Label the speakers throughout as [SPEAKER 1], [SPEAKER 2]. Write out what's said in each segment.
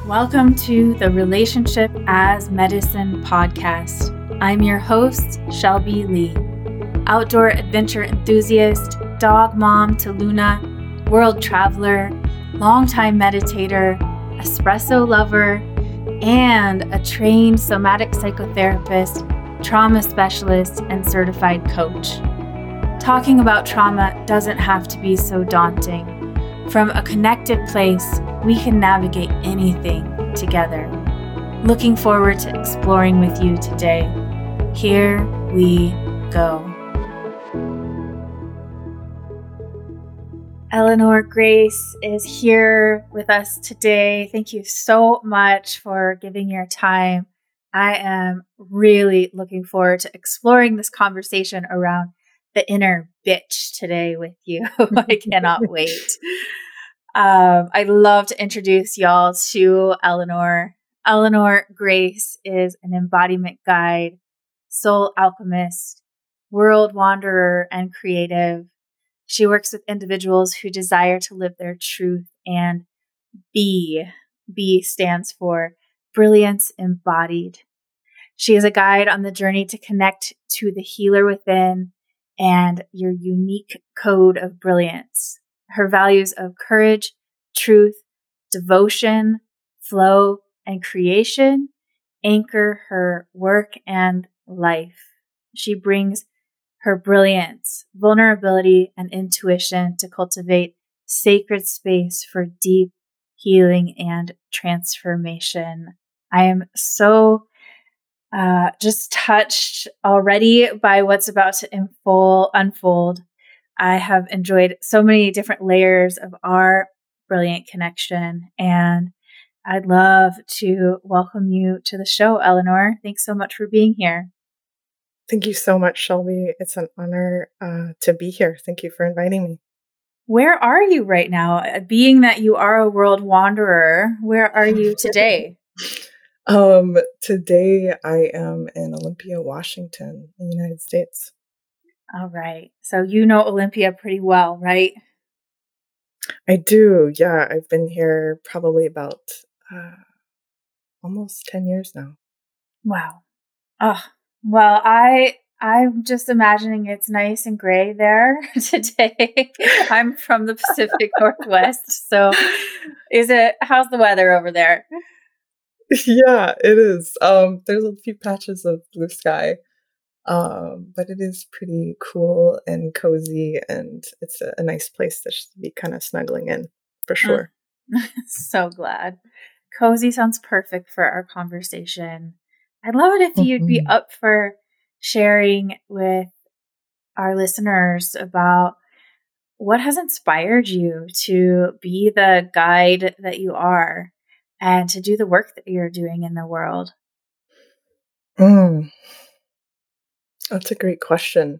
[SPEAKER 1] Welcome to the Relationship as Medicine podcast. I'm your host, Shelby Lee, outdoor adventure enthusiast, dog mom to Luna, world traveler, longtime meditator, espresso lover, and a trained somatic psychotherapist, trauma specialist, and certified coach. Talking about trauma doesn't have to be so daunting. From a connected place, we can navigate anything together. Looking forward to exploring with you today. Here we go. Eleanor Grace is here with us today. Thank you so much for giving your time. I am really looking forward to exploring this conversation around the inner bitch today with you. I cannot wait. I'd love to introduce y'all to Eleanor. Eleanor Grace is an embodiment guide, soul alchemist, world wanderer, and creative. She works with individuals who desire to live their truth and be. B stands for brilliance embodied. She is a guide on the journey to connect to the healer within and your unique code of brilliance. Her values of courage, truth, devotion, flow, and creation anchor her work and life. She brings her brilliance, vulnerability, and intuition to cultivate sacred space for deep healing and transformation. I am so just touched already by what's about to unfold. I have enjoyed so many different layers of our brilliant connection, and I'd love to welcome you to the show, Eleanor. Thanks so much for being here.
[SPEAKER 2] Thank you so much, Shelby. It's an honor to be here. Thank you for inviting me.
[SPEAKER 1] Where are you right now? Being that you are a world wanderer, where are you today?
[SPEAKER 2] Today I am in Olympia, Washington, in the United States.
[SPEAKER 1] All right. So you know Olympia pretty well, right?
[SPEAKER 2] I do. Yeah. I've been here probably about almost 10 years now.
[SPEAKER 1] Wow. Oh, well, I'm just imagining it's nice and gray there today. I'm from the Pacific Northwest. So how's the weather over there?
[SPEAKER 2] Yeah, it is. There's a few patches of blue sky. But it is pretty cool and cozy, and it's a nice place to be kind of snuggling in, for sure.
[SPEAKER 1] So glad. Cozy sounds perfect for our conversation. I'd love it if you'd be up for sharing with our listeners about what has inspired you to be the guide that you are and to do the work that you're doing in the world.
[SPEAKER 2] That's a great question.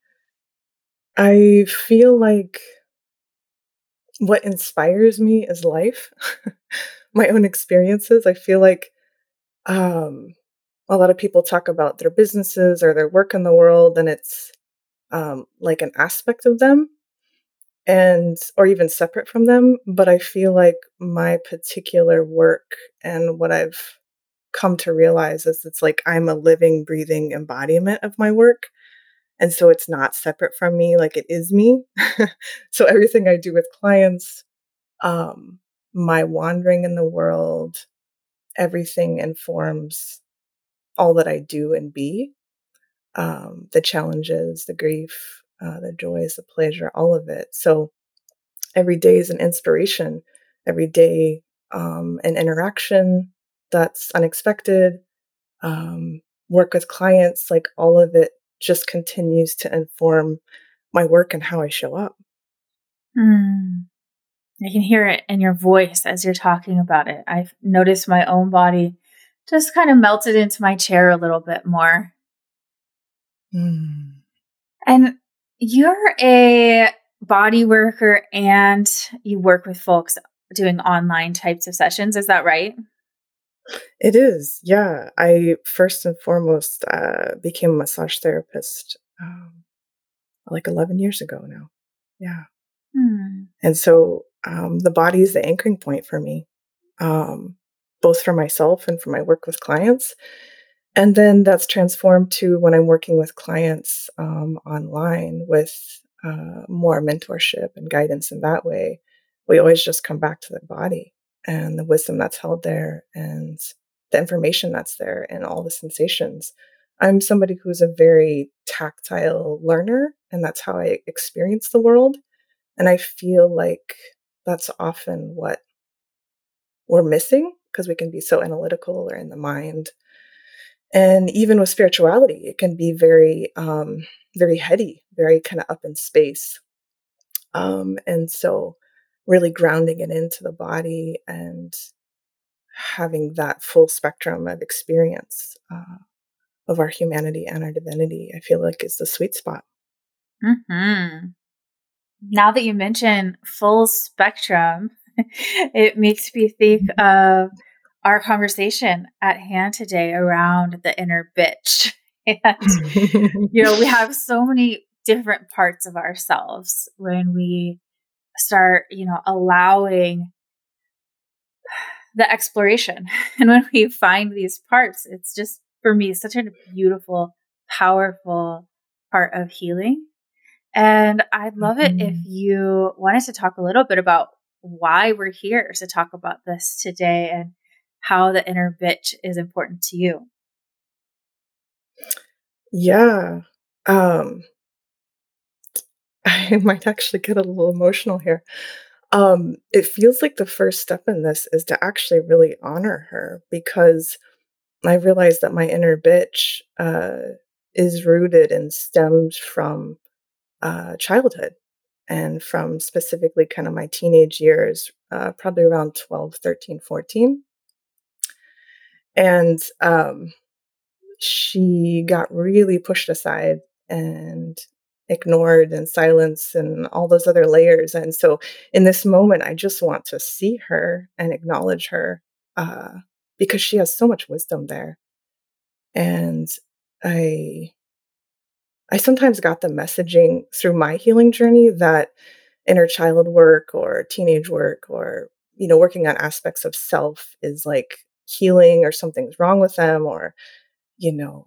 [SPEAKER 2] I feel like what inspires me is life, my own experiences. I feel like a lot of people talk about their businesses or their work in the world, and it's like an aspect of them, or even separate from them. But I feel like my particular work and what I've come to realize is it's like I'm a living, breathing embodiment of my work. And so it's not separate from me, like it is me. So everything I do with clients, my wandering in the world, everything informs all that I do and be. The challenges, the grief, the joys, the pleasure, all of it. So every day is an inspiration. Every day, an interaction that's unexpected. Work with clients, like all of it just continues to inform my work and how I show up.
[SPEAKER 1] I can hear it in your voice as you're talking about it. I've noticed my own body just kind of melted into my chair a little bit more. And you're a body worker and you work with folks doing online types of sessions. Is that right?
[SPEAKER 2] It is. Yeah. I first and foremost became a massage therapist like 11 years ago now. Yeah. And so the body is the anchoring point for me. both for myself and for my work with clients. And then that's transformed to when I'm working with clients online with more mentorship and guidance in that way. We always just come back to the body and the wisdom that's held there and the information that's there and all the sensations. I'm somebody who's a very tactile learner, and that's how I experience the world. And I feel like that's often what we're missing because we can be so analytical or in the mind. And even with spirituality, it can be very heady, very kind of up in space. And so really grounding it into the body and having that full spectrum of experience of our humanity and our divinity, I feel like is the sweet spot.
[SPEAKER 1] Hmm. Now that you mention full spectrum, it makes me think of our conversation at hand today around the inner bitch. And, we have so many different parts of ourselves when we start, allowing the exploration. And when we find these parts, it's just, for me, such a beautiful, powerful part of healing. And I'd love it if
[SPEAKER 2] Mhm.
[SPEAKER 1] you wanted to talk a little bit about why we're here to talk about this today and how the inner bitch is important to you.
[SPEAKER 2] Yeah. Um, I might actually get a little emotional here. It feels like the first step in this is to actually really honor her because I realized that my inner bitch is rooted and stems from childhood and from specifically kind of my teenage years, probably around 12, 13, 14. And she got really pushed aside and ignored and silenced and all those other layers. And so in this moment, I just want to see her and acknowledge her uh, because she has so much wisdom there. And I I sometimes got the messaging through my healing journey that inner child work or teenage work or, working on aspects of self is like healing or something's wrong with them or, you know,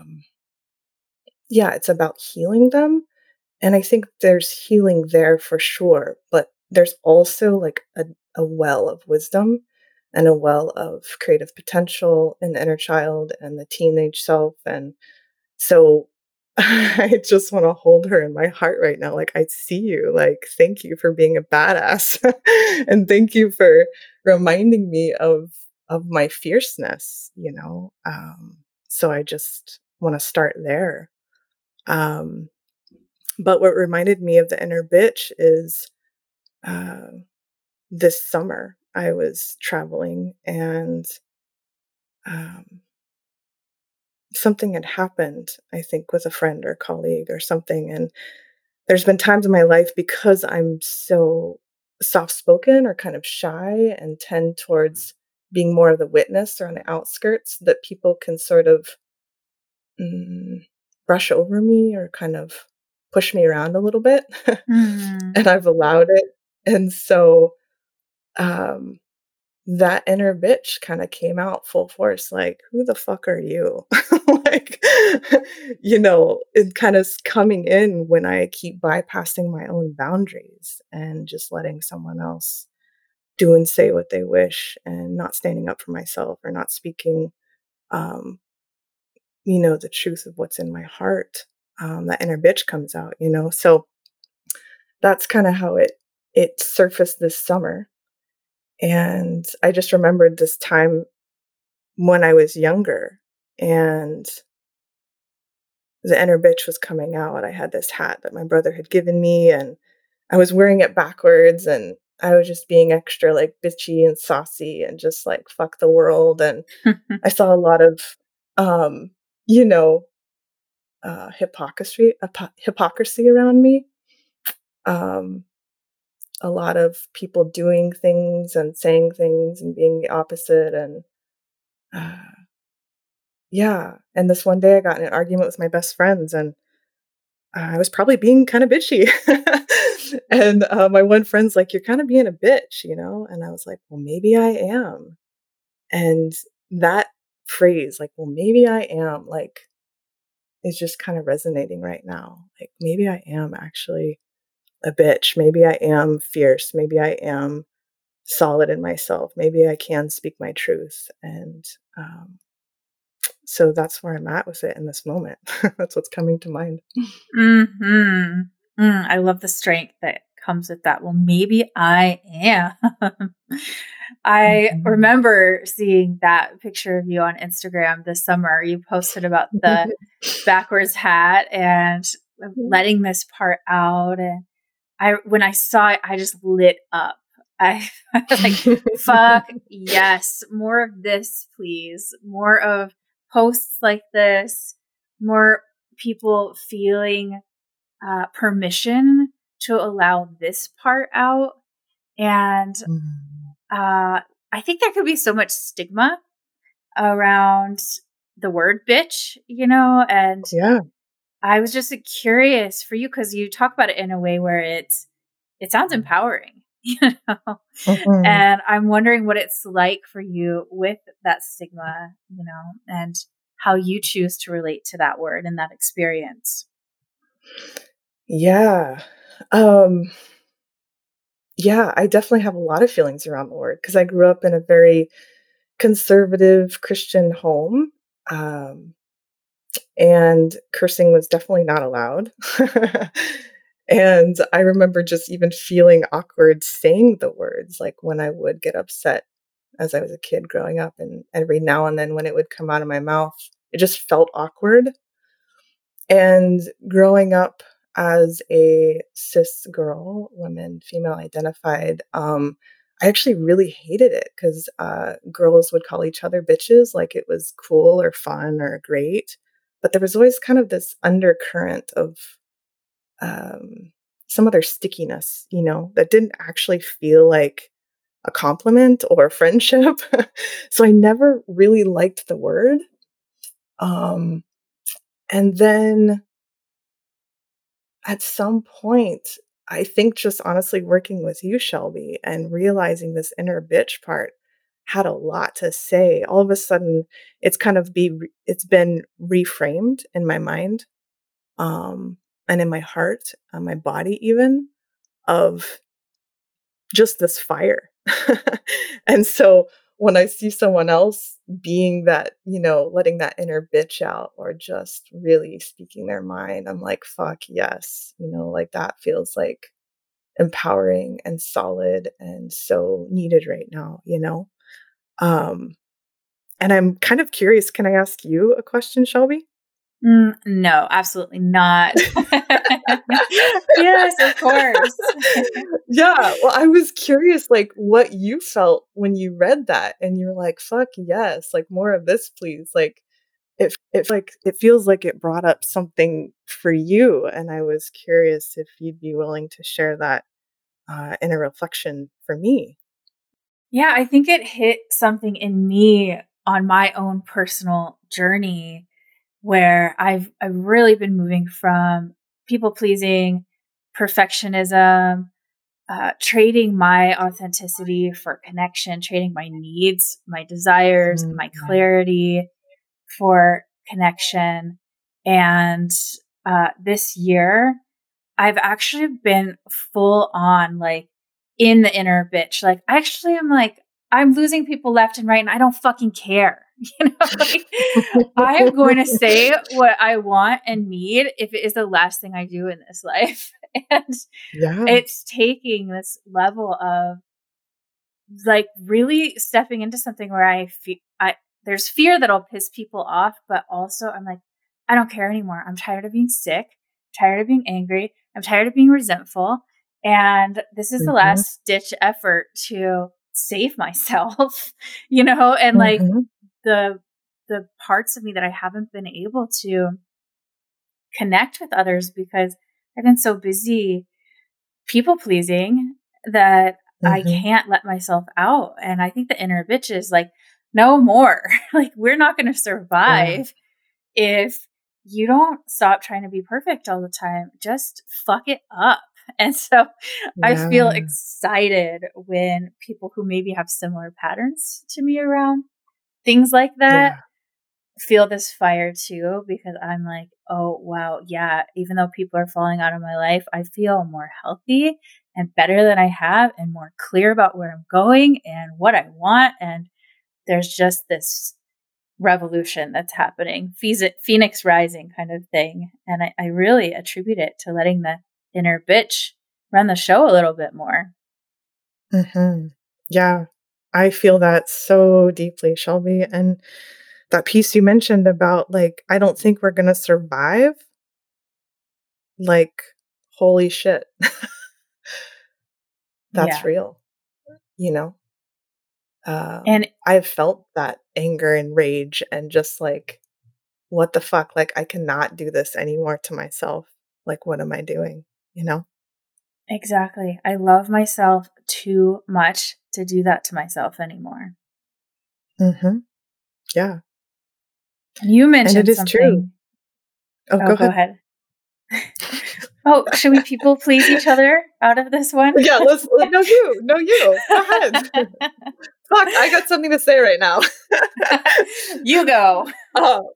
[SPEAKER 2] yeah, it's about healing them. And I think there's healing there for sure. But there's also like a well of wisdom and a well of creative potential in the inner child and the teenage self. And so I just wanna hold her in my heart right now, like, "I see you, like, thank you for being a badass, and thank you for reminding me of my fierceness," you know? So I just wanna start there. Um, but what reminded me of the inner bitch is, uh, this summer, I was traveling and, um, something had happened, I think, with a friend or colleague or something, and there's been times in my life because I'm so soft-spoken or kind of shy and tend towards being more of the witness or on the outskirts that people can sort of, mm, brush over me or kind of push me around a little bit,
[SPEAKER 1] Mm.
[SPEAKER 2] and I've allowed it, and so, um that inner bitch kinda came out full force, like, "Who the fuck are you?" Like, it kind of coming in when I keep bypassing my own boundaries and just letting someone else do and say what they wish and not standing up for myself or not speaking, um, the truth of what's in my heart. That inner bitch comes out, you know? So that's kinda how it surfaced this summer, and I just remembered this time when I was younger and the inner bitch was coming out. I had this hat that my brother had given me and I was wearing it backwards and I was just being extra like bitchy and saucy and just like fuck the world. And I saw a lot of, um, you know, hypocrisy around me. Um, a lot of people doing things and saying things and being the opposite. And uh, yeah. And this one day I got in an argument with my best friends and I was probably being kinda bitchy. And, my one friend's like, "You're kinda being a bitch," you know? And I was like, "Well, maybe I am." And that phrase, like, well, maybe I am, like, is just kind of resonating right now. Like, maybe I am actually a bitch. Maybe I am fierce. Maybe I am solid in myself. Maybe I can speak my truth. And um, so that's where I'm at with it in this moment. That's what's coming to mind.
[SPEAKER 1] Hmm. I love the strength that comes with that. Well, maybe I am. I
[SPEAKER 2] Mhm.
[SPEAKER 1] remember seeing that picture of you on Instagram this summer. You posted about the backwards hat and letting this part out. And when I saw it, I just lit up. I was like, fuck yes, more of this, please. More of posts like this, more people feeling permission to allow this part out. And
[SPEAKER 2] Mhm.
[SPEAKER 1] I think there could be so much stigma around the word bitch, and
[SPEAKER 2] Yeah.
[SPEAKER 1] I was just curious for you because you talk about it in a way where it sounds empowering,
[SPEAKER 2] Mhm.
[SPEAKER 1] and I'm wondering what it's like for you with that stigma, and how you choose to relate to that word and that experience.
[SPEAKER 2] Yeah. Um, yeah, I definitely have a lot of feelings around the word because I grew up in a very conservative Christian home. Um, and cursing was definitely not allowed. And I remember just even feeling awkward saying the words, like when I would get upset as I was a kid growing up, and every now and then when it would come out of my mouth, it just felt awkward. And growing up as a cis girl, woman, female identified, I actually really hated it because girls would call each other bitches like it was cool or fun or great. But there was always kind of this undercurrent of um, some other stickiness, that didn't actually feel like a compliment or a friendship. So I never really liked the word. Um, and then at some point, I think just honestly working with you, Shelby, and realizing this inner bitch part had a lot to say. All of a sudden, it's been reframed in my mind, um, and in my heart, my body even, of just this fire. And so when I see someone else being that, letting that inner bitch out or just really speaking their mind, I'm like, fuck yes. Like that feels like empowering and solid and so needed right now. Um, and I'm kind of curious, can I ask you a question, Shelby?
[SPEAKER 1] No, absolutely not. Yes, of course.
[SPEAKER 2] Yeah, well, I was curious, like, what you felt when you read that, and you're like, "Fuck yes, like, more of this, please." Like, it feels like it brought up something for you, and I was curious if you'd be willing to share that, in a reflection for me.
[SPEAKER 1] Yeah, I think it hit something in me on my own personal journey where I've really been moving from people pleasing, perfectionism, trading my authenticity for connection, trading my needs, my desires, my
[SPEAKER 2] Mhm.
[SPEAKER 1] clarity for connection. And this year, I've actually been full on like in the inner bitch. Like, actually, I'm like, I'm losing people left and right, and I don't fucking care. Like I am going to say what I want and need if it is the last thing I do in this life. And
[SPEAKER 2] Yeah.
[SPEAKER 1] it's taking this level of like really stepping into something where I feel there's fear that'll piss people off, but also I'm like, I don't care anymore. I'm tired of being sick, tired of being angry, I'm tired of being resentful. And this is the
[SPEAKER 2] Mhm.
[SPEAKER 1] last ditch effort to save myself, and like
[SPEAKER 2] Mhm.
[SPEAKER 1] the the parts of me that I haven't been able to connect with others because I've been so busy people pleasing that I
[SPEAKER 2] Mhm.
[SPEAKER 1] can't let myself out. And I think the inner bitch is like, no more. Like, we're not going to
[SPEAKER 2] Yeah.
[SPEAKER 1] survive if you don't stop trying to be perfect all the time. Just fuck it up. And so I feel
[SPEAKER 2] Yeah.
[SPEAKER 1] excited when people who maybe have similar patterns to me around things like that
[SPEAKER 2] Yeah.
[SPEAKER 1] feel this fire too, because I'm like, oh, wow. Yeah. Even though people are falling out of my life, I feel more healthy and better than I have and more clear about where I'm going and what I want. And there's just this revolution that's happening, Phoenix rising kind of thing. And I really attribute it to letting the inner bitch run the show a little bit more.
[SPEAKER 2] Hmm. Yeah. I feel that so deeply, Shelby. And that piece you mentioned about like, I don't think we're going to survive. Like, holy shit. That's
[SPEAKER 1] Yeah.
[SPEAKER 2] real, you know?
[SPEAKER 1] And
[SPEAKER 2] I've felt that anger and rage and just like, what the fuck? Like, I cannot do this anymore to myself. Like, what am I doing? You know?
[SPEAKER 1] exactly. I love myself too much to do that to myself anymore.
[SPEAKER 2] Hmm. Yeah.
[SPEAKER 1] And you
[SPEAKER 2] And it
[SPEAKER 1] mentioned
[SPEAKER 2] is true.
[SPEAKER 1] something.
[SPEAKER 2] Oh,
[SPEAKER 1] Oh,
[SPEAKER 2] go
[SPEAKER 1] go
[SPEAKER 2] ahead.
[SPEAKER 1] ahead. Oh, should we people please each other out of this one?
[SPEAKER 2] Yeah, no, you. Go ahead. Fuck, I got something to say right now.
[SPEAKER 1] You go.
[SPEAKER 2] Oh.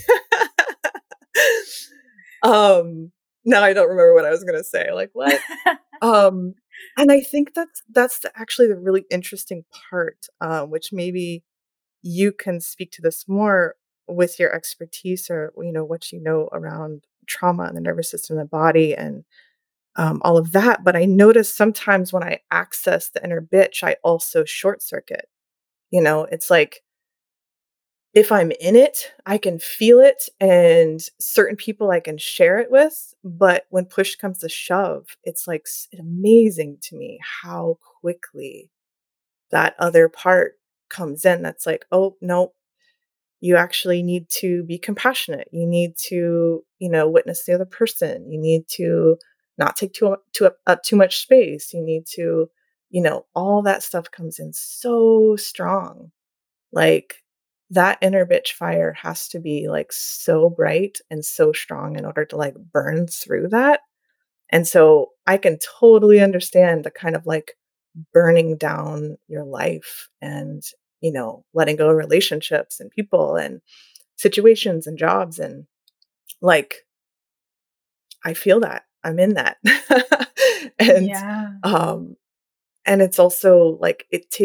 [SPEAKER 2] No, I don't remember what I was gonna say. Like, what? Um, and I think actually the really interesting part, which maybe you can speak to this more with your expertise or, what you know around trauma and the nervous system and the body and all of that. But I notice sometimes when I access the inner bitch, I also short circuit. It's like if I'm in it, I can feel it, and certain people I can share it with. But when push comes to shove, it's like amazing to me how quickly that other part comes in. That's like, oh, no, you actually need to be compassionate. You need to, witness the other person. You need to not take up too much space. You need to, all that stuff comes in so strong. Like that inner bitch fire has to be like so bright and so strong in order to like burn through that. And so I can totally understand the kind of like burning down your life and, letting go of relationships and people and situations and jobs. And like, I feel that I'm in that. and,
[SPEAKER 1] Yeah.
[SPEAKER 2] um, and it's also like,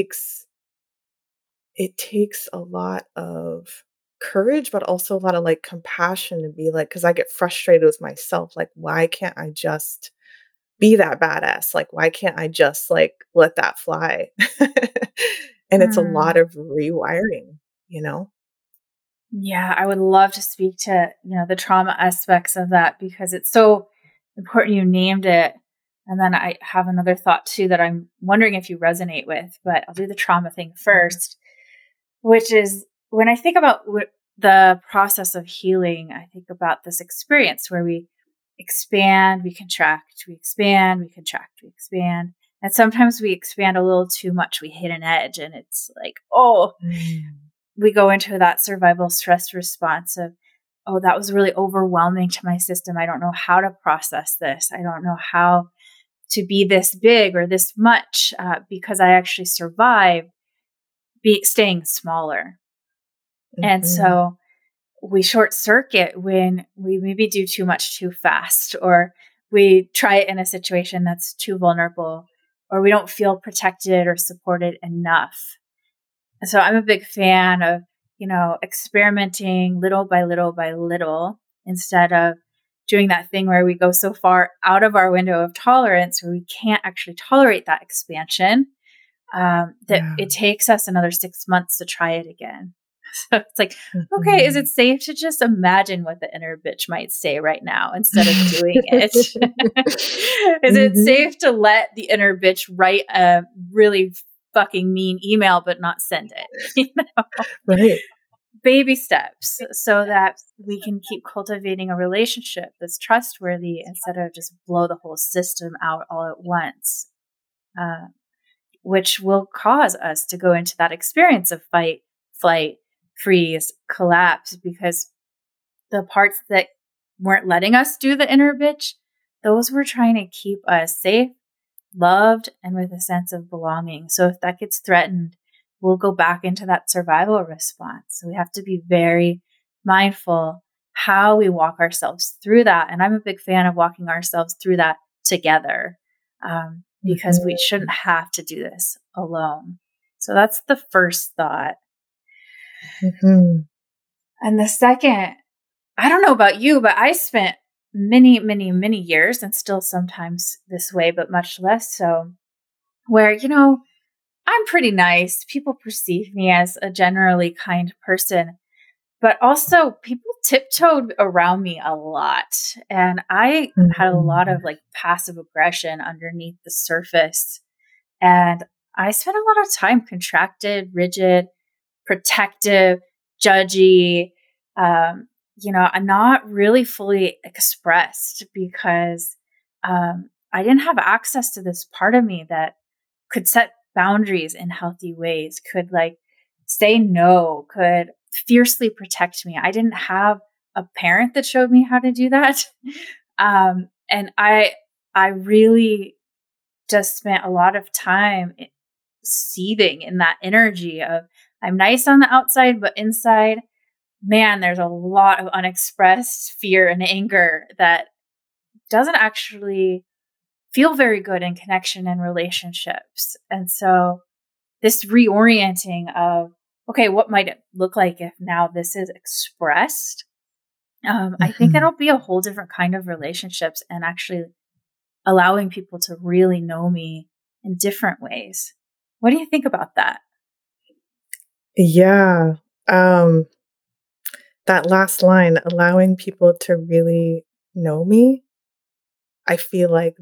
[SPEAKER 2] it takes a lot of courage, but also a lot of like compassion to be like, cause I get frustrated with myself. Like, why can't I just be that badass? Like, why can't I just like let that fly? And it's a lot
[SPEAKER 1] Mm.
[SPEAKER 2] of rewiring, you know?
[SPEAKER 1] Yeah, I would love to speak to, the trauma aspects of that because it's so important you named it. And then I have another thought too that I'm wondering if you resonate with, but I'll do the trauma thing first, which is when I think about the process of healing, I think about this experience where we expand, we contract, we expand, we contract, we expand. And sometimes we expand a little too much. We hit an edge and it's like, oh,
[SPEAKER 2] Mm.
[SPEAKER 1] we go into that survival stress response of, oh, that was really overwhelming to my system. I don't know how to process this. I don't know how to be this big or this much because I actually survived staying smaller. And
[SPEAKER 2] Mhm.
[SPEAKER 1] so we short circuit when we maybe do too much too fast, or we try it in a situation that's too vulnerable, or we don't feel protected or supported enough. So I'm a big fan of, experimenting little by little by little instead of doing that thing where we go so far out of our window of tolerance where we can't actually tolerate that expansion, that
[SPEAKER 2] Yeah.
[SPEAKER 1] it takes us another 6 months to try it again. So it's like, okay, is it
[SPEAKER 2] Mhm.
[SPEAKER 1] safe to just imagine what the inner bitch might say right now instead of doing it? Is it
[SPEAKER 2] Mhm.
[SPEAKER 1] safe to let the inner bitch write a really fucking mean email but not send it?
[SPEAKER 2] Right.
[SPEAKER 1] Baby steps so that we can keep cultivating a relationship that's trustworthy instead of just blow the whole system out all at once, uh, which will cause us to go into that experience of fight, flight, freeze, collapse, because the parts that weren't letting us do the inner bitch, those were trying to keep us safe, loved, and with a sense of belonging. So if that gets threatened, we'll go back into that survival response. So we have to be very mindful how we walk ourselves through that. And I'm a big fan of walking ourselves through that together, because we
[SPEAKER 2] Mhm.
[SPEAKER 1] shouldn't have to do this alone. So that's the first thought.
[SPEAKER 2] Mhm.
[SPEAKER 1] And the second, I don't know about you, but I spent many, many, many years, and still sometimes this way, but much less so, where, I'm pretty nice. People perceive me as a generally kind person, but also people tiptoed around me a lot. And I had a lot
[SPEAKER 2] Mhm.
[SPEAKER 1] of like passive aggression underneath the surface. And I spent a lot of time contracted, rigid, protective, judgy, I'm not really fully expressed because I didn't have access to this part of me that could set boundaries in healthy ways, could like say no, could fiercely protect me. I didn't have a parent that showed me how to do that. And I really just spent a lot of time seething in that energy of I'm nice on the outside, but inside, man, there's a lot of unexpressed fear and anger that doesn't actually feel very good in connection and relationships. And so this reorienting of, okay, what might it look like if now this is expressed? I think
[SPEAKER 2] Mhm.
[SPEAKER 1] it'll be a whole different kind of relationships and actually allowing people to really know me in different ways. What do you think about that?
[SPEAKER 2] Yeah. Um, that last line, allowing people to really know me, I feel like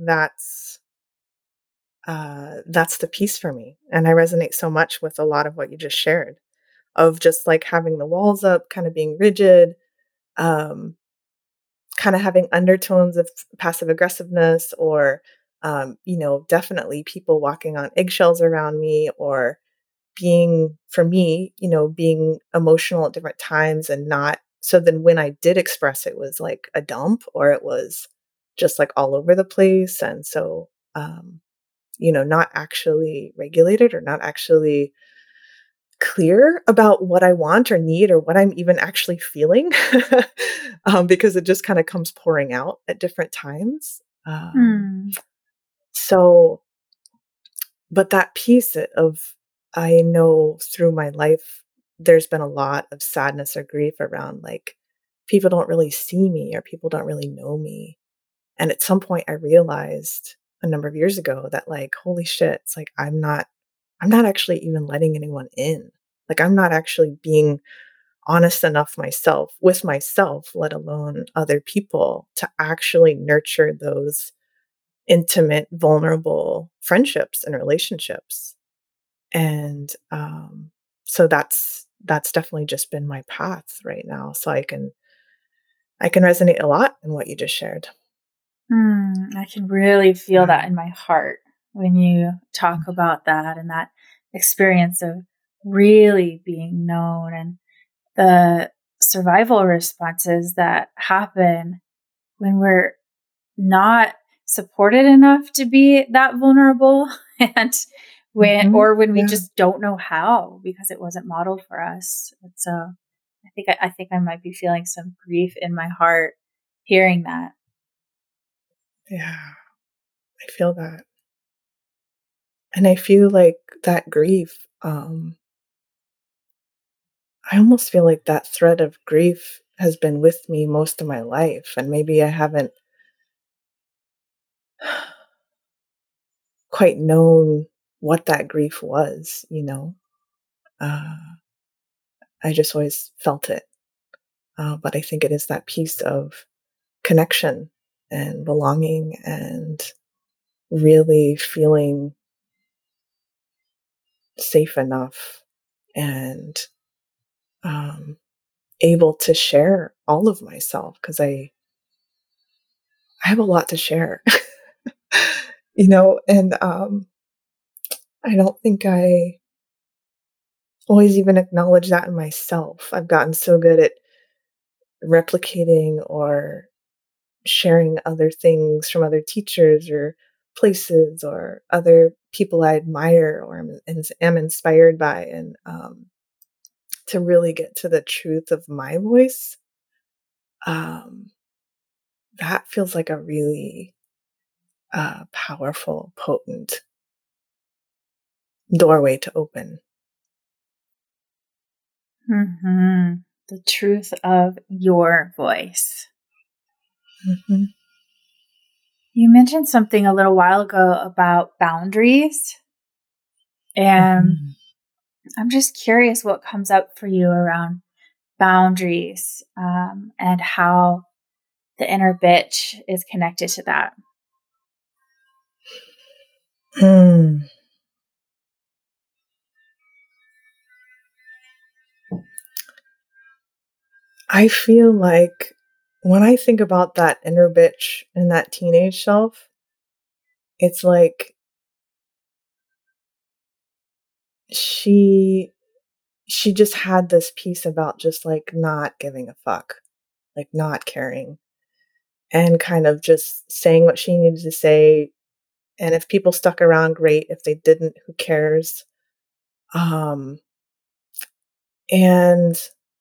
[SPEAKER 2] that's the piece for me. And I resonate so much with a lot of what you just shared of just like having the walls up, kind of being rigid, um, kind of having undertones of passive aggressiveness or, definitely people walking on eggshells around me or being, for me, being emotional at different times and not. So then when I did express, it was like a dump or it was just like all over the place. And so, not actually regulated or not actually clear about what I want or need or what I'm even actually feeling, because it just kind of comes pouring out at different times.
[SPEAKER 1] Hmm.
[SPEAKER 2] So, but that piece of, I know through my life, there's been a lot of sadness or grief around like people don't really see me or people don't really know me. And at some point, I realized a number of years ago that like, holy shit, it's like I'm not actually even letting anyone in. Like I'm not actually being honest enough myself with myself, let alone other people, to actually nurture those intimate, vulnerable friendships and relationships. And so that's definitely just been my path right now. So I can resonate a lot in what you just shared.
[SPEAKER 1] I can really feel
[SPEAKER 2] Yeah.
[SPEAKER 1] that in my heart when you talk about that and that experience of really being known and the survival responses that happen when we're not supported enough to be that vulnerable and
[SPEAKER 2] Mhm.
[SPEAKER 1] when we
[SPEAKER 2] Yeah.
[SPEAKER 1] just don't know how because it wasn't modeled for us. It's I think I might be feeling some grief in my heart hearing that.
[SPEAKER 2] Yeah. I feel that. And I feel like that grief, I almost feel like that thread of grief has been with me most of my life, and maybe I haven't quite known what that grief was. Uh, I just always felt it. But I think it is that piece of connection and belonging and really feeling safe enough and um, able to share all of myself because I have a lot to share, and I don't think I always even acknowledge that in myself. I've gotten so good at replicating or sharing other things from other teachers or places or other people I admire or am inspired by, and to really get to the truth of my voice, um, that feels like a really powerful, potent doorway to open.
[SPEAKER 1] The truth of your voice.
[SPEAKER 2] Hmm.
[SPEAKER 1] You mentioned something a little while ago about boundaries. And
[SPEAKER 2] Hmm.
[SPEAKER 1] I'm just curious what comes up for you around boundaries, and how the inner bitch is connected to that.
[SPEAKER 2] Hmm. I feel like when I think about that inner bitch and that teenage self, it's like she she just had this piece about just like not giving a fuck, like not caring, and kind of just saying what she needed to say. And if people stuck around, great. If they didn't, who cares? Um, and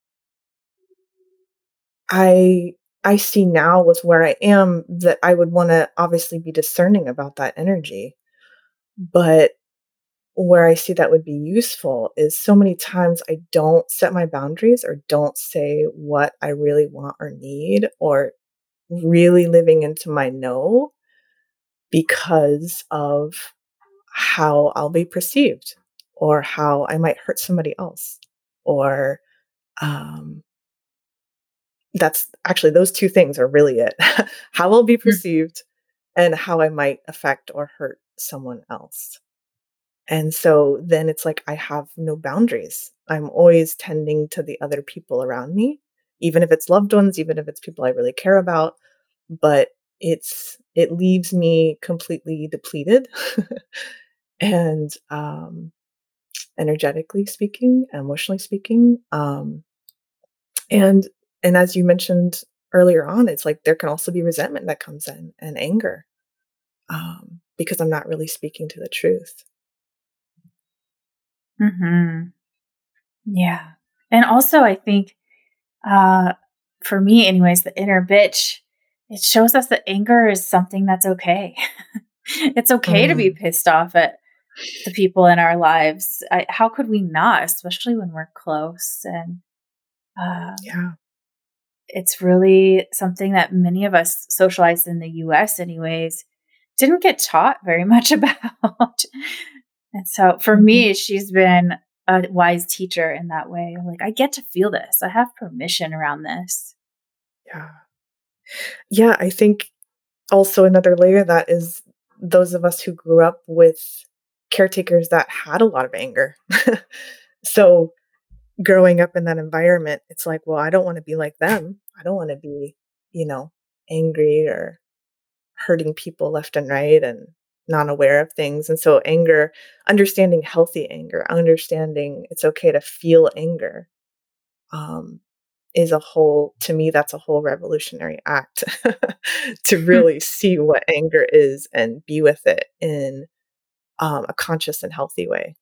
[SPEAKER 2] I I see now with where I am that I would want to obviously be discerning about that energy. But where I see that would be useful is so many times I don't set my boundaries or don't say what I really want or need, or really living into my no, because of how I'll be perceived or how I might hurt somebody else. Or um, that's actually those two things are really it. How I'll be perceived and how I might affect or hurt someone else. And so then it's like I have no boundaries. I'm always tending to the other people around me, even if it's loved ones, even if it's people I really care about, but it leaves me completely depleted and energetically speaking, emotionally speaking. And and as you mentioned earlier on, it's like there can also be resentment that comes in and anger, because I'm not really speaking to the truth.
[SPEAKER 1] Mm-hmm. Yeah. And also, I think, uh, for me, anyways, the inner bitch, it shows us that anger is something that's okay. It's okay to be
[SPEAKER 2] Mm,
[SPEAKER 1] pissed off at the people in our lives. How could we not, especially when we're close? And
[SPEAKER 2] yeah.
[SPEAKER 1] it's really something that many of us socialized in the US, anyways, didn't get taught very much about. And so for
[SPEAKER 2] Mhm.
[SPEAKER 1] me, she's been a wise teacher in that way. I'm like, I get to feel this. I have permission around this.
[SPEAKER 2] Yeah. Yeah, I think also another layer of that is those of us who grew up with caretakers that had a lot of anger. So, growing up in that environment, it's like, well, I don't wanna be like them. I don't wanna be, you know, angry or hurting people left and right and not aware of things. And so anger, understanding healthy anger, understanding it's okay to feel anger, um, is a whole to me, that's a whole revolutionary act to really see what anger is and be with it in, a conscious and healthy way.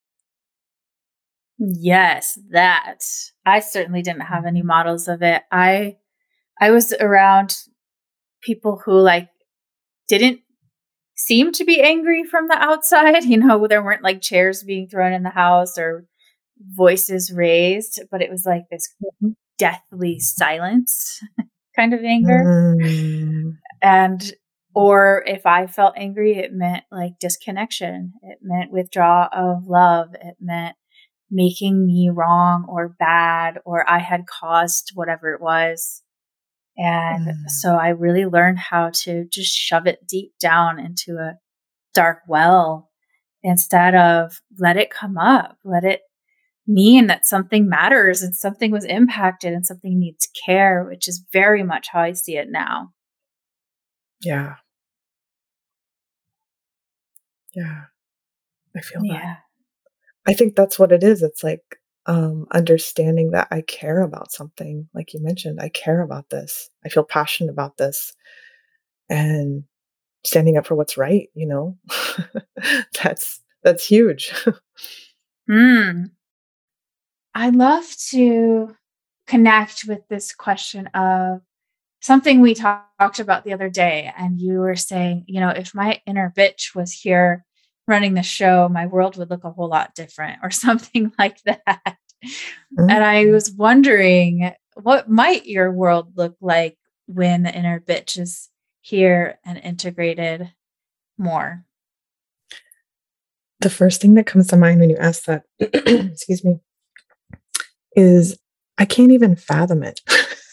[SPEAKER 1] Yes, that. I certainly didn't have any
[SPEAKER 2] Mhm.
[SPEAKER 1] models of it. I was around people who like didn't seem to be angry from the outside. There weren't like chairs being thrown in the house or voices raised, but it was like this
[SPEAKER 2] Mhm.
[SPEAKER 1] deathly silence kind of anger.
[SPEAKER 2] Mm.
[SPEAKER 1] And or if I felt angry, it meant like disconnection. It meant withdrawal of love. It meant making me wrong or bad, or I had caused whatever it was. And
[SPEAKER 2] Mm.
[SPEAKER 1] so I really learned how to just shove it deep down into a dark well instead of let it come up, let it mean that something matters and something was impacted and something needs care, which is very much how I see it now.
[SPEAKER 2] Yeah, yeah, I feel that.
[SPEAKER 1] Yeah.
[SPEAKER 2] I think that's what it is. It's like, understanding that I care about something. Like you mentioned, I care about this. I feel passionate about this. And standing up for what's right, you know? That's huge.
[SPEAKER 1] Mm. I'd love to connect with this question of something we talked about the other day. And you were saying, if my inner bitch was here running the show, my world would look a whole lot different, or something like that. And I
[SPEAKER 2] Mhm.
[SPEAKER 1] was wondering, what might your world look like when the inner bitch is here and integrated more?
[SPEAKER 2] The first thing that comes to mind when you ask that, excuse me, is I can't even fathom it.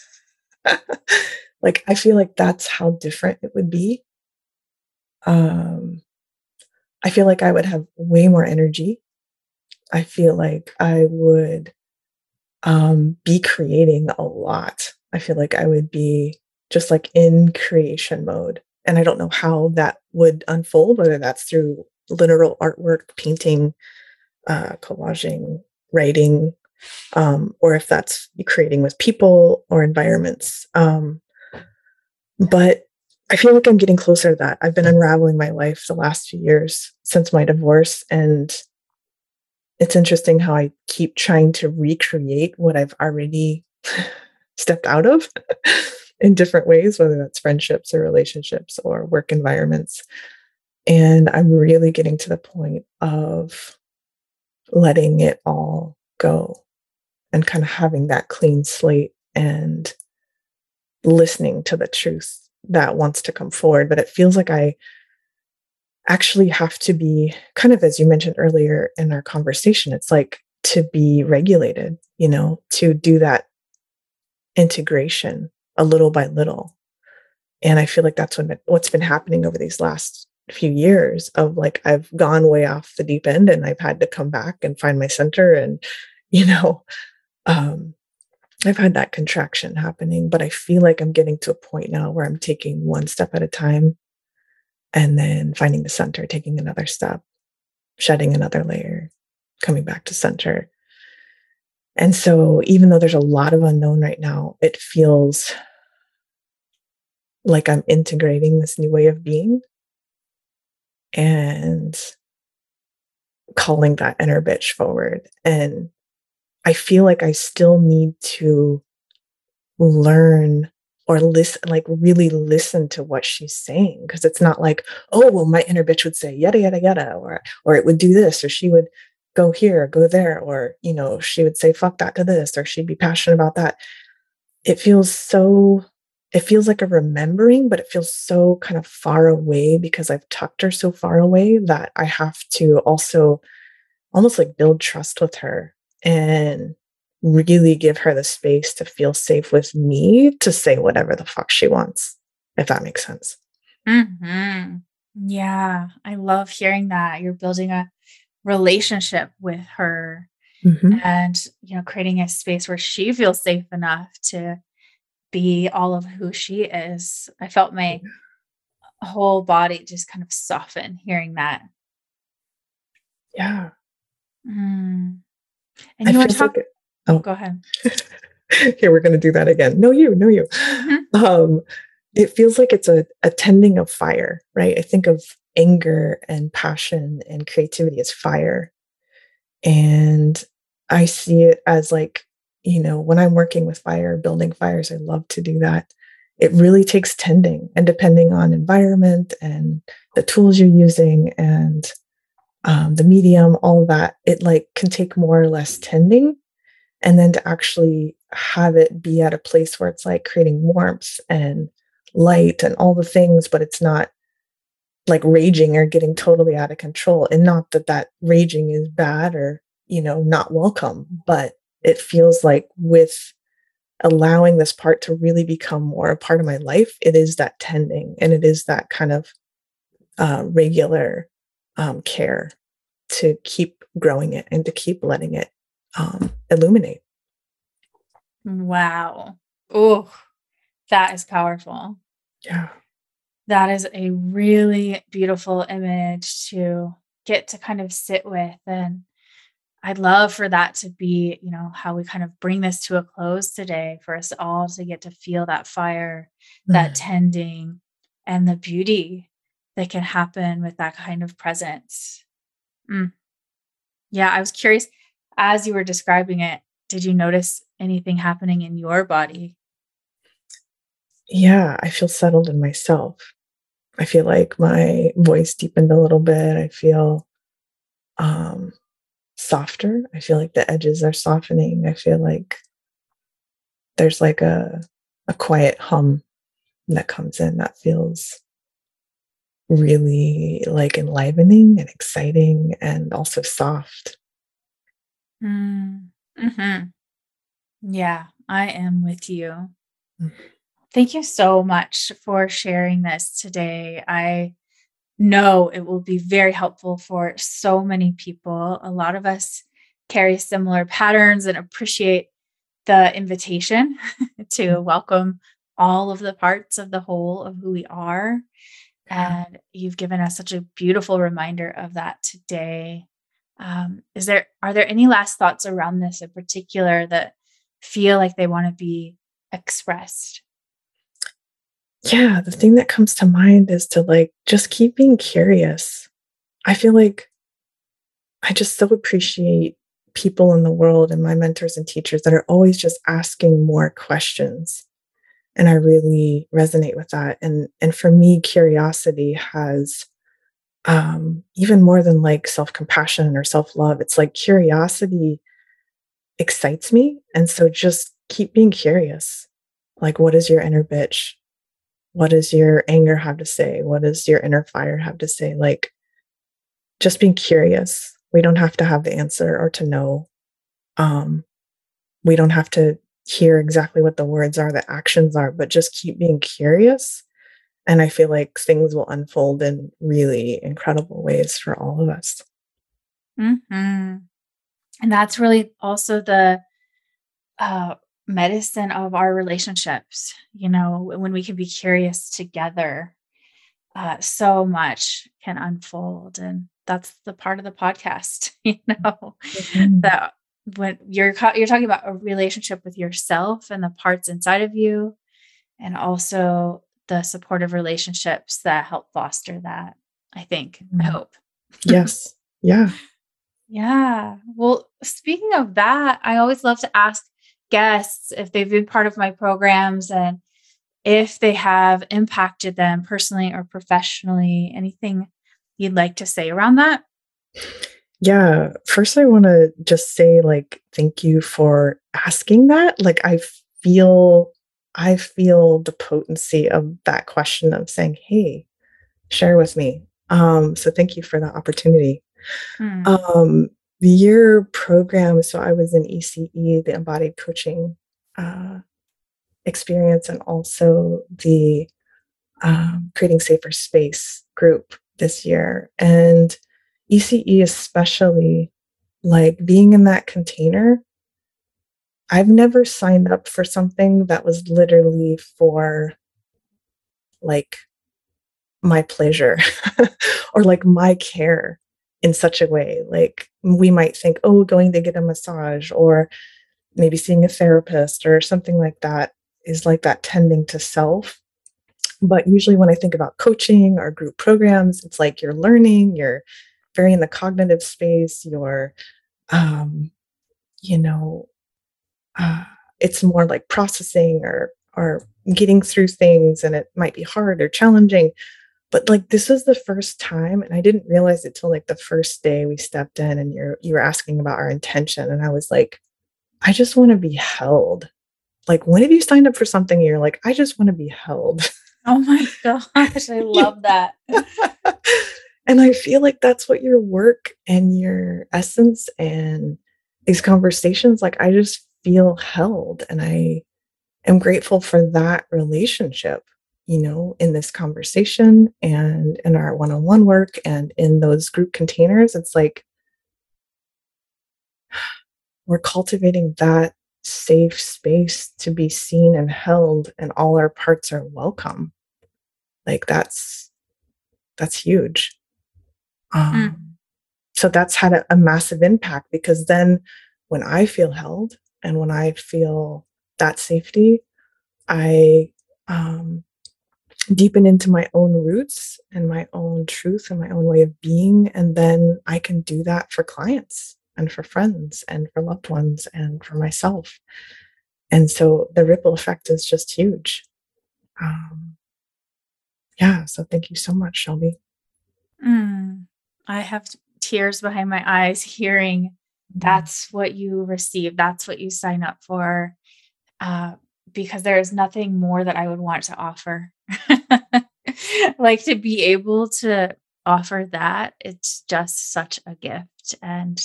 [SPEAKER 2] Like, I feel like that's how different it would be. Um, I feel like I would have way more energy. I feel like I would be creating a lot. I feel like I would be just like in creation mode. And I don't know how that would unfold, whether that's through literal artwork, painting, collaging, writing, or if that's creating with people or environments. But I feel like I'm getting closer to that. I've been unraveling my life the last few years since my divorce. And it's interesting how I keep trying to recreate what I've already stepped out of in different ways, whether that's friendships or relationships or work environments. And I'm really getting to the point of letting it all go and kind of having that clean slate and listening to the truth that wants to come forward. But it feels like I actually have to be kind of, as you mentioned earlier in our conversation, it's like to be regulated, to do that integration a little by little. And I feel like that's what's been happening over these last few years of like I've gone way off the deep end and I've had to come back and find my center and you know um I've had that contraction happening, but I feel like I'm getting to a point now where I'm taking one step at a time and then finding the center, taking another step, shedding another layer, coming back to center. And so even though there's a lot of unknown right now, it feels like I'm integrating this new way of being and calling that inner bitch forward. And I feel like I still need to learn or listen, like really listen to what she's saying. Cause it's not like, oh, well, my inner bitch would say yada, yada, yada, or it would do this, or she would go here, go there, or, she would say, fuck that to this, or she'd be passionate about that. It feels so, it feels like a remembering, but it feels so kind of far away because I've tucked her so far away that I have to also almost like build trust with her and really give her the space to feel safe with me to say whatever the fuck she wants, if that makes sense.
[SPEAKER 1] Hmm. Yeah, I love hearing that. You're building a relationship with her
[SPEAKER 2] Mhm.
[SPEAKER 1] and, creating a space where she feels safe enough to be all of who she is. I felt my whole body just kind of soften hearing that.
[SPEAKER 2] Yeah.
[SPEAKER 1] Mm. And
[SPEAKER 2] It
[SPEAKER 1] you were
[SPEAKER 2] feels like
[SPEAKER 1] talking,
[SPEAKER 2] it
[SPEAKER 1] oh,
[SPEAKER 2] oh,
[SPEAKER 1] go ahead.
[SPEAKER 2] here, we're gonna do that again. No, you, no, you.
[SPEAKER 1] Mhm.
[SPEAKER 2] Um, it feels like it's a tending of fire, right? I think of anger and passion and creativity as fire. And I see it as like, when I'm working with fire, building fires, I love to do that. It really takes tending and depending on environment and the tools you're using and the medium, all that, it like can take more or less tending. And then to actually have it be at a place where it's like creating warmth and light and all the things, but it's not like raging or getting totally out of control. And not that that raging is bad or, not welcome, but it feels like with allowing this part to really become more a part of my life, it is that tending and it is that kind of regular care to keep growing it and to keep letting it illuminate.
[SPEAKER 1] Wow. Oh, that is powerful.
[SPEAKER 2] Yeah.
[SPEAKER 1] That is a really beautiful image to get to kind of sit with. And I'd love for that to be, how we kind of bring this to a close today, for us all to get to feel that fire, that
[SPEAKER 2] Mm.
[SPEAKER 1] tending, and the beauty. that can happen with that kind of presence. Mm. Yeah, I was curious as you were describing it, did you notice anything happening in your body?
[SPEAKER 2] Yeah, I feel settled in myself. I feel like my voice deepened a little bit. I feel um, softer. I feel like the edges are softening. I feel like there's like a quiet hum that comes in that feels really like enlivening and exciting and also soft.
[SPEAKER 1] Mm. Mhm. Yeah, I am with you.
[SPEAKER 2] Mm.
[SPEAKER 1] Thank you so much for sharing this today. I know it will be very helpful for so many people. A lot of us carry similar patterns and appreciate the invitation to welcome all of the parts of the whole of who we are. And you've given us such a beautiful reminder of that today. Are there any last thoughts around this in particular that feel like they want to be expressed?
[SPEAKER 2] Yeah, the thing that comes to mind is to like just keep being curious. I feel like I just so appreciate people in the world and my mentors and teachers that are always just asking more questions. And I really resonate with that. And for me, curiosity has even more than like self-compassion or self-love. It's like curiosity excites me. And so just keep being curious. Like, what does your inner bitch? What does your anger have to say? What does your inner fire have to say? Like, just being curious. We don't have to have the answer or to know. Um, we don't have to hear exactly what the words are, the actions are, but just keep being curious. And I feel like things will unfold in really incredible ways for all of us.
[SPEAKER 1] Mhm. And that's really also the uh, medicine of our relationships, when we can be curious together, so much can unfold. And that's the part of the podcast,
[SPEAKER 2] Mhm.
[SPEAKER 1] that when you're talking about a relationship with yourself and the parts inside of you, and also the supportive relationships that help foster that, I
[SPEAKER 2] Mhm.
[SPEAKER 1] hope.
[SPEAKER 2] Yes. Yeah.
[SPEAKER 1] Yeah. Well, speaking of that, I always love to ask guests if they've been part of my programs and if they have impacted them personally or professionally. Anything you'd like to say around that?
[SPEAKER 2] Yeah. First, I want to just say, like, thank you for asking that. Like, feel, I feel the potency of that question of saying, "Hey, share with me." So thank you for that opportunity.
[SPEAKER 1] Mm.
[SPEAKER 2] Um, your program, so I was in ECE, the embodied coaching uh, experience, and also the creating safer space group this year. And ECE, especially, like being in that container, I've never signed up for something that was literally for like my pleasure or like my care in such a way. Like we might think, oh, going to get a massage or maybe seeing a therapist or something like that is like that tending to self. But usually when I think about coaching or group programs, it's like you're learning, you're very in the cognitive space, you're, um, you know, uh, it's more like processing or getting through things, and it might be hard or challenging. But like this was the first time, and I didn't realize it till like the first day we stepped in, and you were asking about our intention, and I was like, I just want to be held. Like, when have you signed up for something and you're like, I just want to be held?
[SPEAKER 1] Oh my gosh, I love that.
[SPEAKER 2] And I feel like that's what your work and your essence and these conversations, like, I just feel held. And I am grateful for that relationship, in this conversation and in our one on one work and in those group containers. It's like we're cultivating that safe space to be seen and held, and all our parts are welcome. Like, that's huge.
[SPEAKER 1] Mm.
[SPEAKER 2] Um, so that's had a massive impact because then when I feel held and when I feel that safety, I um, deepen into my own roots and my own truth and my own way of being. And then I can do that for clients and for friends and for loved ones and for myself. And so the ripple effect is just huge. Um, yeah. So thank you so much, Shelby.
[SPEAKER 1] I have tears behind my eyes hearing that's what you receive. That's what you sign up for. Because there is nothing more that I would want to offer. Like to be able to offer that, it's just such a gift. And,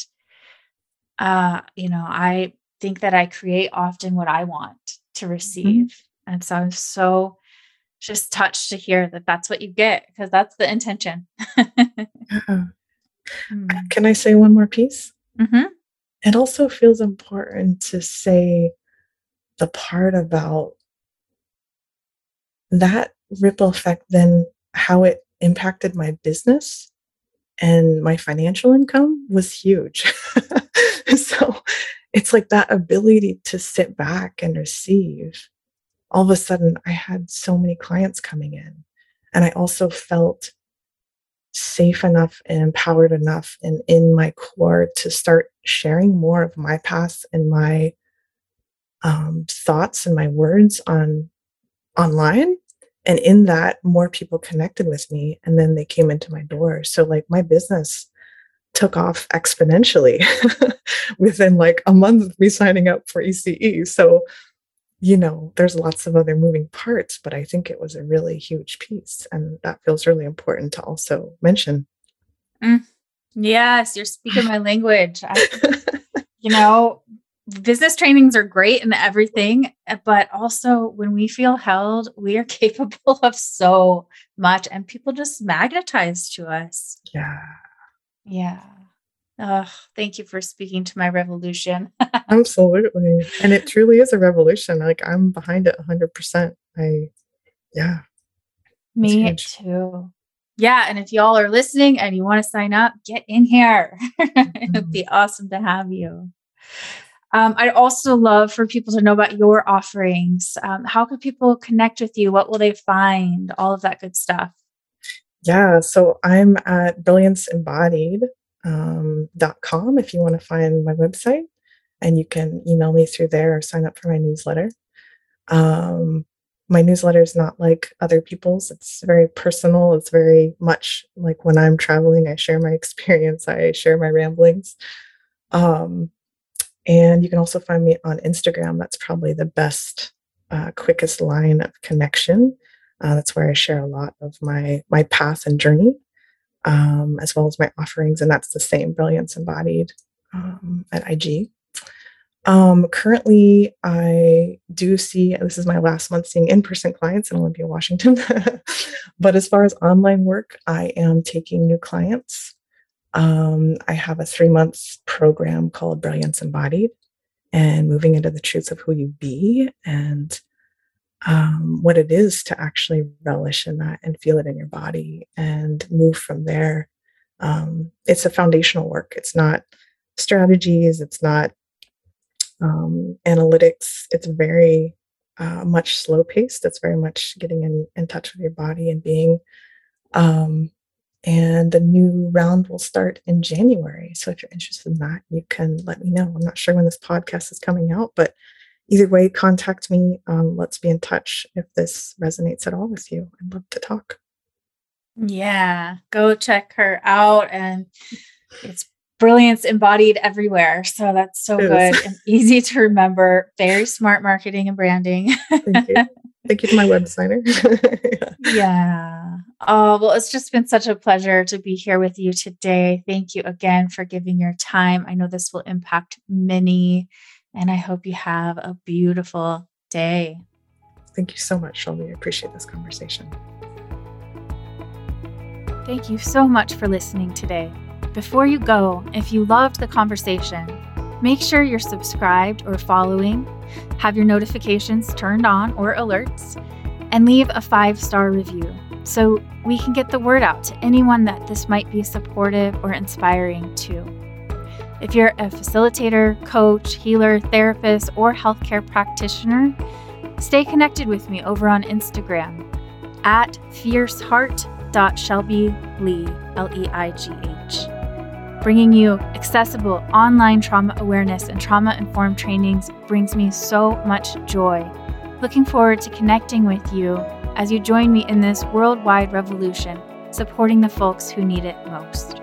[SPEAKER 1] I think that I create often what I want to receive. And so I'm so just touched to hear that that's what you get, because that's the intention.
[SPEAKER 2] Yeah. Can I say one more piece?
[SPEAKER 1] Mm-hmm.
[SPEAKER 2] It also feels important to say the part about that ripple effect, then how it impacted my business and my financial income was huge. So it's like that ability to sit back and receive. All of a sudden, I had so many clients coming in, and I also felt safe enough and empowered enough and in my core to start sharing more of my past and my thoughts and my words online. And in that, more people connected with me, and then they came into my door. So like my business took off exponentially within like a month of me signing up for ECE. So, there's lots of other moving parts, but I think it was a really huge piece. And that feels really important to also mention.
[SPEAKER 1] Yes, you're speaking my language. Business trainings are great and everything, but also when we feel held, we are capable of so much, and people just magnetize to us.
[SPEAKER 2] Yeah.
[SPEAKER 1] Yeah. Thank you for speaking to my revolution.
[SPEAKER 2] Absolutely. And it truly is a revolution. Like I'm behind it 100%. Yeah.
[SPEAKER 1] Me too. Yeah. And if y'all are listening and you want to sign up, get in here. It'd be awesome to have you. I'd also love for people to know about your offerings. How can people connect with you? What will they find? All of that good stuff.
[SPEAKER 2] Yeah. So I'm at brillianceembodied.com if you want to find my website, and you can email me through there or sign up for my newsletter. My newsletter is not like other people's. It's very personal. It's very much like when I'm traveling, I share my experience. I share my ramblings. And you can also find me on Instagram. That's probably the best, quickest line of connection. That's where I share a lot of my path and journey, as well as my offerings. And that's the same, Brilliance Embodied, at IG. Currently, I do see, this is my last month seeing in-person clients in Olympia, Washington. But as far as online work, I am taking new clients. I have a 3-month program called Brilliance Embodied, and moving into the truth of who you be and what it is to actually relish in that and feel it in your body and move from there. It's a foundational work. It's not strategies. It's not analytics. It's very much slow paced. It's very much getting in touch with your body and being. And the new round will start in January. So if you're interested in that, you can let me know. I'm not sure when this podcast is coming out, but either way, contact me. Let's be in touch if this resonates at all with you. I'd love to talk.
[SPEAKER 1] Yeah, go check her out. And it's Brilliance Embodied everywhere. So that's so good and easy to remember. Very smart marketing and branding.
[SPEAKER 2] Thank you. Thank you to my web designer.
[SPEAKER 1] Yeah. Oh, well, it's just been such a pleasure to be here with you today. Thank you again for giving your time. I know this will impact many, and I hope you have a beautiful day.
[SPEAKER 2] Thank you so much, Shelby. I appreciate this conversation.
[SPEAKER 1] Thank you so much for listening today. Before you go, if you loved the conversation, make sure you're subscribed or following, have your notifications turned on or alerts, and leave a 5-star review so we can get the word out to anyone that this might be supportive or inspiring to. If you're a facilitator, coach, healer, therapist, or healthcare practitioner, stay connected with me over on Instagram at fierceheart.shelbyleigh, Leigh. Bringing you accessible online trauma awareness and trauma-informed trainings brings me so much joy. Looking forward to connecting with you as you join me in this worldwide revolution, supporting the folks who need it most.